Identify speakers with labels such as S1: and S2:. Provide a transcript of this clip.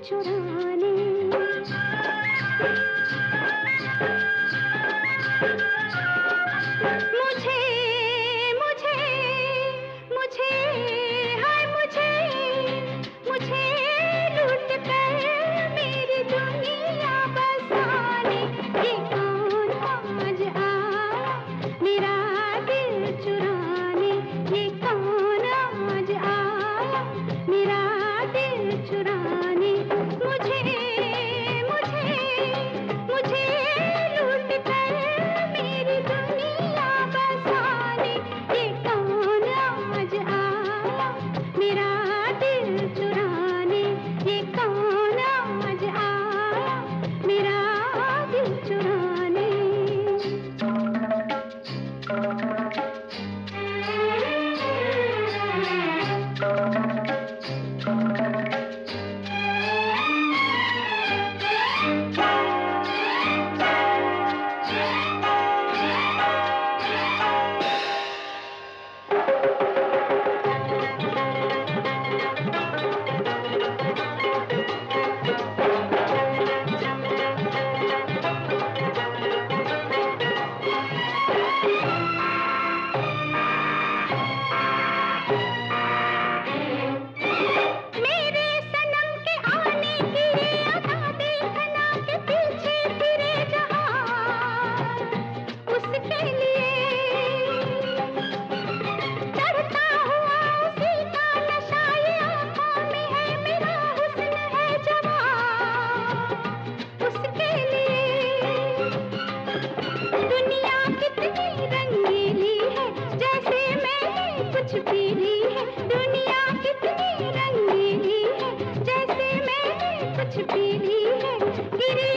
S1: चुराने। मुझे मुझे मुझे हाय मुझे मुझे लूट कर मेरी दुनिया बसाने। ये कौन आज आया मेरा दिल चुराने। ये कौन आज आया मेरा दिल चुराने। मुझे मुझे मुझे लूट कर मेरी दुनिया बसाने। ये कौन आज आया मेरा दिल चुराने। ये कौन आज आया मेरा दिल चुराने। मेरे सनम के आने की ये अदा देखना के पीछे फिरे जहां। उसके लिए चढ़ता हुआ उसी का नशा। ये आँखों में है मेरा हुस्न है जवां। उसके लिए दुनिया कितनी रंगीली है जैसे मैंने कुछ पी ली है। दुनिया कितनी रंगीली है जैसे मैंने कुछ पी ली है। गिरी